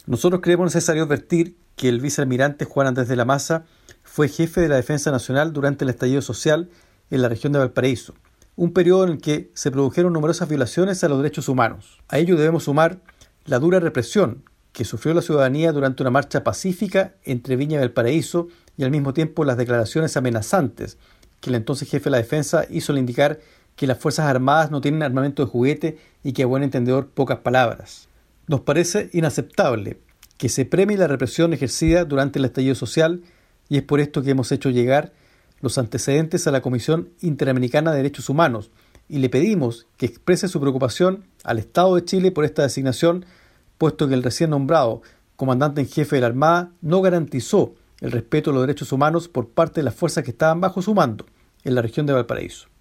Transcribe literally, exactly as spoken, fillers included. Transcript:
Nosotros creemos necesario advertir que el vicealmirante Juan Andrés de la Maza fue jefe de la Defensa Nacional durante el estallido social en la región de Valparaíso, un periodo en el que se produjeron numerosas violaciones a los derechos humanos. A ello debemos sumar la dura represión que sufrió la ciudadanía durante una marcha pacífica entre Viña y Valparaíso y al mismo tiempo las declaraciones amenazantes que el entonces jefe de la defensa hizo al indicar que las Fuerzas Armadas no tienen armamento de juguete y que a buen entendedor pocas palabras. Nos parece inaceptable que se premie la represión ejercida durante el estallido social y es por esto que hemos hecho llegar los antecedentes a la Comisión Interamericana de Derechos Humanos y le pedimos que exprese su preocupación al Estado de Chile por esta designación, puesto que el recién nombrado comandante en jefe de la Armada no garantizó el respeto a los derechos humanos por parte de las fuerzas que estaban bajo su mando en la región de Valparaíso.